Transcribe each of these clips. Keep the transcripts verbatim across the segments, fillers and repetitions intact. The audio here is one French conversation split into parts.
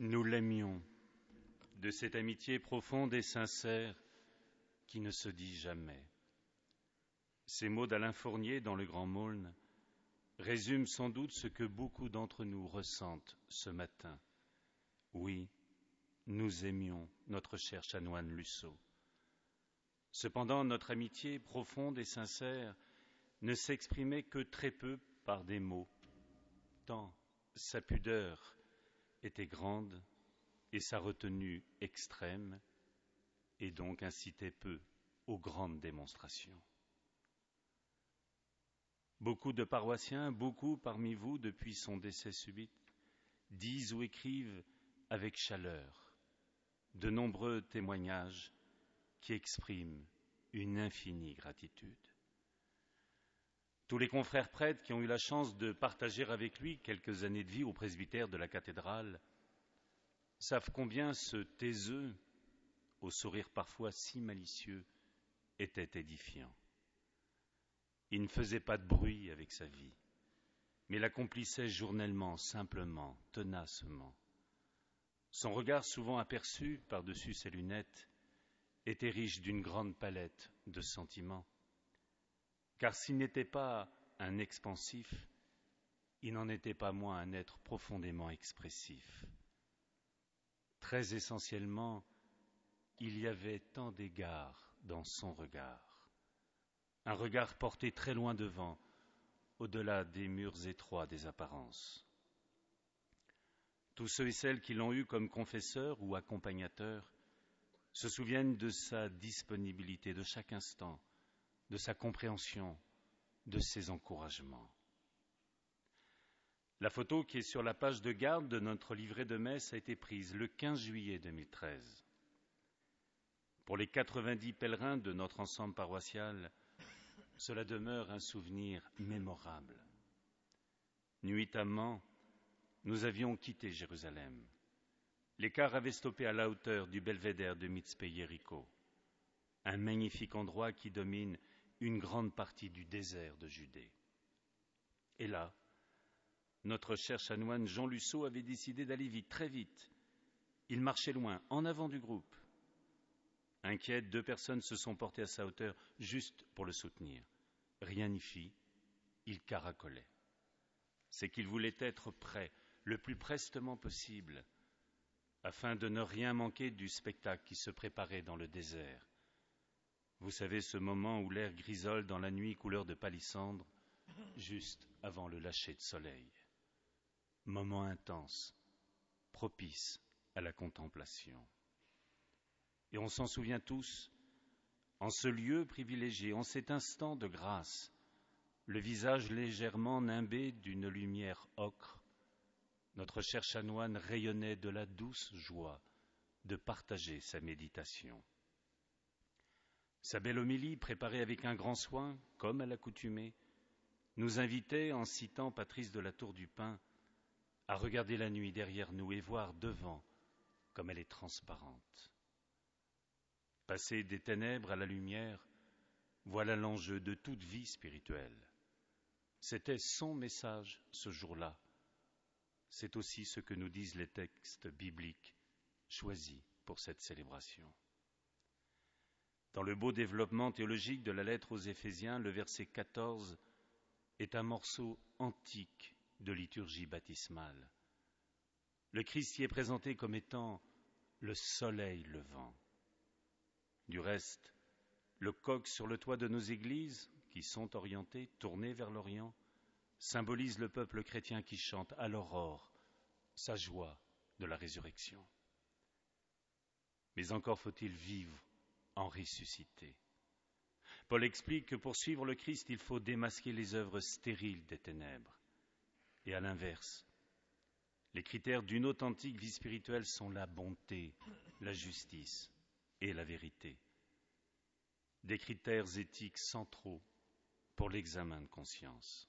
Nous l'aimions, de cette amitié profonde et sincère qui ne se dit jamais. Ces mots d'Alain Fournier dans Le Grand Maulne résument sans doute ce que beaucoup d'entre nous ressentent ce matin. Oui, nous aimions notre cher chanoine Lusso. Cependant, notre amitié profonde et sincère ne s'exprimait que très peu par des mots, tant sa pudeur était grande et sa retenue extrême, et donc incitait peu aux grandes démonstrations. Beaucoup de paroissiens, beaucoup parmi vous, depuis son décès subit, disent ou écrivent avec chaleur de nombreux témoignages qui expriment une infinie gratitude. Tous les confrères prêtres qui ont eu la chance de partager avec lui quelques années de vie au presbytère de la cathédrale savent combien ce taiseux, au sourire parfois si malicieux, était édifiant. Il ne faisait pas de bruit avec sa vie, mais l'accomplissait journellement, simplement, tenacement. Son regard, souvent aperçu par-dessus ses lunettes, était riche d'une grande palette de sentiments. Car s'il n'était pas un expansif, il n'en était pas moins un être profondément expressif. Très essentiellement, il y avait tant d'égards dans son regard. Un regard porté très loin devant, au-delà des murs étroits des apparences. Tous ceux et celles qui l'ont eu comme confesseur ou accompagnateur se souviennent de sa disponibilité de chaque instant, de sa compréhension, de ses encouragements. La photo qui est sur la page de garde de notre livret de messe a été prise le quinze juillet deux mille treize. Pour les quatre-vingt-dix pèlerins de notre ensemble paroissial, cela demeure un souvenir mémorable. Nuitamment, nous avions quitté Jérusalem. Les cars avaient stoppé à la hauteur du belvédère de Mitzpé-Yéricho, un magnifique endroit qui domine une grande partie du désert de Judée. Et là, notre cher chanoine Jean Lusso avait décidé d'aller vite, très vite. Il marchait loin, en avant du groupe. Inquiètes, deux personnes se sont portées à sa hauteur juste pour le soutenir. Rien n'y fit, il caracolait. C'est qu'il voulait être prêt, le plus prestement possible, afin de ne rien manquer du spectacle qui se préparait dans le désert. Vous savez, ce moment où l'air grisole dans la nuit couleur de palissandre, juste avant le lâcher de soleil. Moment intense, propice à la contemplation. Et on s'en souvient tous, en ce lieu privilégié, en cet instant de grâce, le visage légèrement nimbé d'une lumière ocre, notre cher chanoine rayonnait de la douce joie de partager sa méditation. Sa belle homélie, préparée avec un grand soin, comme à l'accoutumée, nous invitait, en citant Patrice de la Tour du Pin, à regarder la nuit derrière nous et voir devant comme elle est transparente. Passer des ténèbres à la lumière, voilà l'enjeu de toute vie spirituelle. C'était son message ce jour-là. C'est aussi ce que nous disent les textes bibliques choisis pour cette célébration. Dans le beau développement théologique de la lettre aux Éphésiens, le verset quatorze est un morceau antique de liturgie baptismale. Le Christ y est présenté comme étant le soleil levant. Du reste, le coq sur le toit de nos églises, qui sont orientées, tournées vers l'Orient, symbolise le peuple chrétien qui chante à l'aurore sa joie de la résurrection. Mais encore faut-il vivre en ressuscité. Paul explique que pour suivre le Christ, il faut démasquer les œuvres stériles des ténèbres. Et à l'inverse, les critères d'une authentique vie spirituelle sont la bonté, la justice et la vérité. Des critères éthiques centraux pour l'examen de conscience.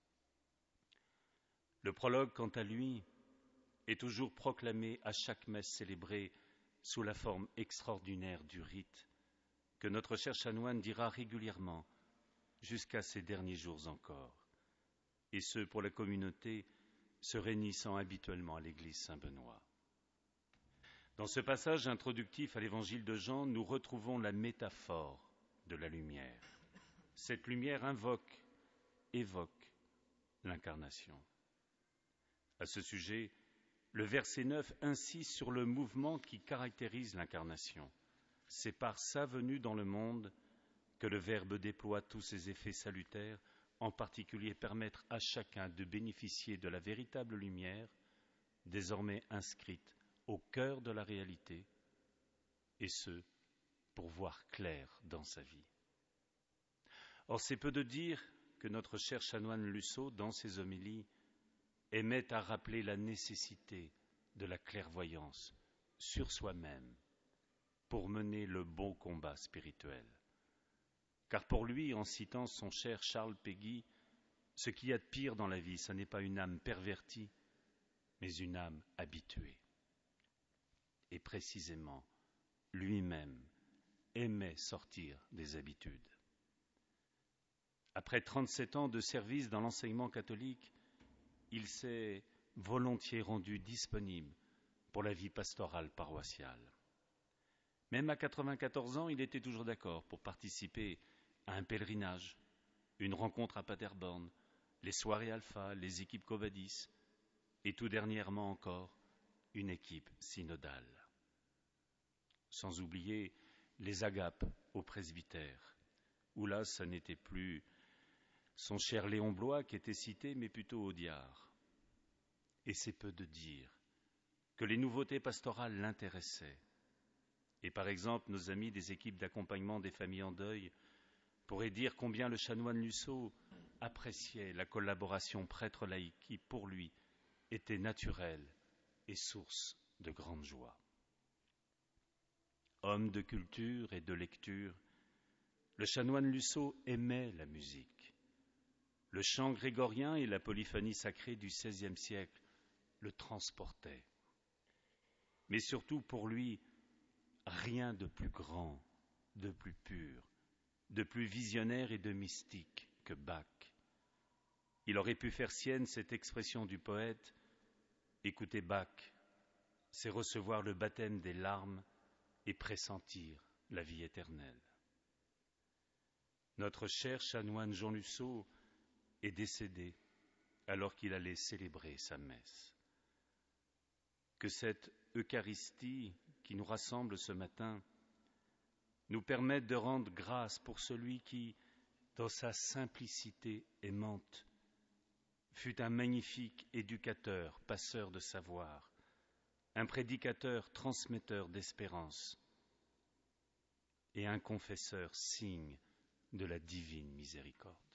Le prologue, quant à lui, est toujours proclamé à chaque messe célébrée sous la forme extraordinaire du rite que notre cher chanoine dira régulièrement jusqu'à ses derniers jours encore, et ce pour la communauté se réunissant habituellement à l'église Saint-Benoît. Dans ce passage introductif à l'évangile de Jean, nous retrouvons la métaphore de la lumière. Cette lumière invoque, évoque l'incarnation. À ce sujet, le verset neuf insiste sur le mouvement qui caractérise l'incarnation. C'est par sa venue dans le monde que le Verbe déploie tous ses effets salutaires, en particulier permettre à chacun de bénéficier de la véritable lumière, désormais inscrite au cœur de la réalité, et ce, pour voir clair dans sa vie. Or, c'est peu de dire que notre cher chanoine Lusso, dans ses homélies, aimait à rappeler la nécessité de la clairvoyance sur soi-même pour mener le bon combat spirituel. Car pour lui, en citant son cher Charles Péguy, ce qu'il y a de pire dans la vie, ce n'est pas une âme pervertie, mais une âme habituée. Et précisément, lui-même aimait sortir des habitudes. Après trente-sept ans de service dans l'enseignement catholique, il s'est volontiers rendu disponible pour la vie pastorale paroissiale. Même à quatre-vingt-quatorze ans, il était toujours d'accord pour participer à un pèlerinage, une rencontre à Paderborn, les soirées alpha, les équipes Covadis, et tout dernièrement encore, une équipe synodale. Sans oublier les agapes au presbytère, où là, ce n'était plus son cher Léon Blois qui était cité, mais plutôt Audiard. Et c'est peu de dire que les nouveautés pastorales l'intéressaient. Et par exemple, nos amis des équipes d'accompagnement des familles en deuil pourraient dire combien le chanoine Lusso appréciait la collaboration prêtre-laïque qui, pour lui, était naturelle et source de grande joie. Homme de culture et de lecture, le chanoine Lusso aimait la musique. Le chant grégorien et la polyphonie sacrée du seizième siècle le transportaient. Mais surtout pour lui, rien de plus grand, de plus pur, de plus visionnaire et de mystique que Bach. Il aurait pu faire sienne cette expression du poète « Écouter Bach, c'est recevoir le baptême des larmes et pressentir la vie éternelle. » Notre cher chanoine Jean Lusso est décédé alors qu'il allait célébrer sa messe. Que cette Eucharistie qui nous rassemble ce matin nous permette de rendre grâce pour celui qui, dans sa simplicité aimante, fut un magnifique éducateur, passeur de savoir, un prédicateur, transmetteur d'espérance et un confesseur, signe de la divine miséricorde.